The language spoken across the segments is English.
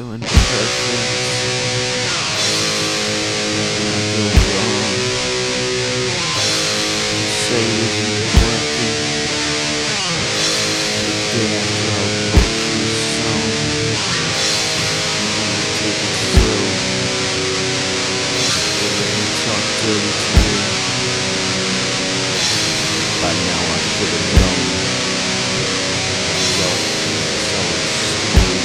showing presence. When I go wrong, say it isn't working. The day after I wrote you a song, and I take it slow. They let me talk dirty to you. By now I should have known. Love is always screwed.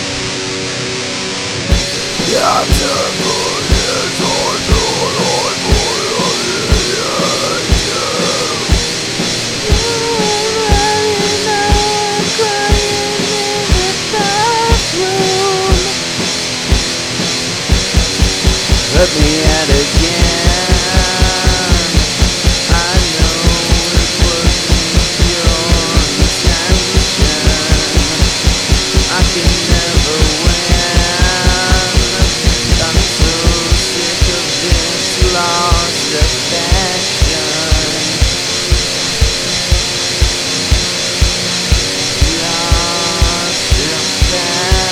Let me at again. I know it wasn't your intention. I can never win. I'm so sick of this lost affection. Lost affection.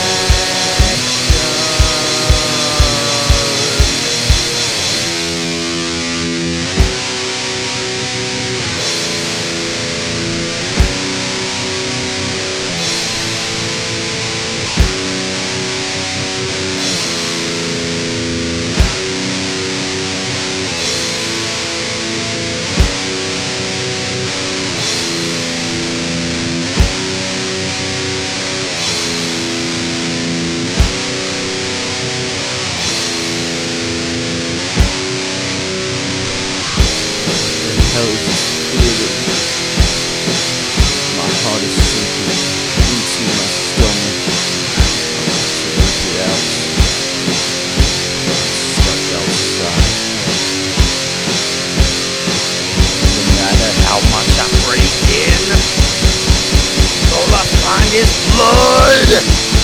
Hell is just feeling. My heart is sinking into my stomach. I want to let it out. I'm stuck outside. No matter how much I break in, all I find is blood.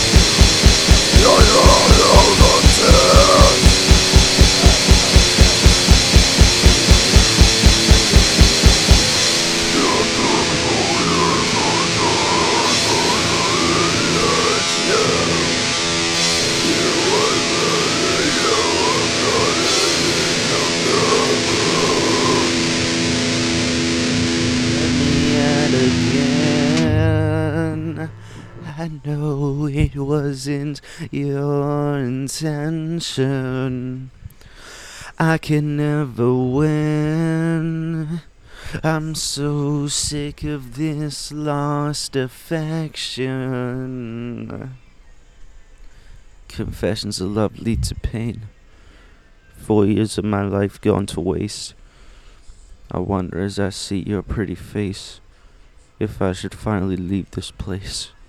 Again, I know it wasn't your intention. I can never win. I'm so sick of this lost affection. Confessions of love lead to pain. 4 years of my life gone to waste. I wonder as I see your pretty face if I should finally leave this place.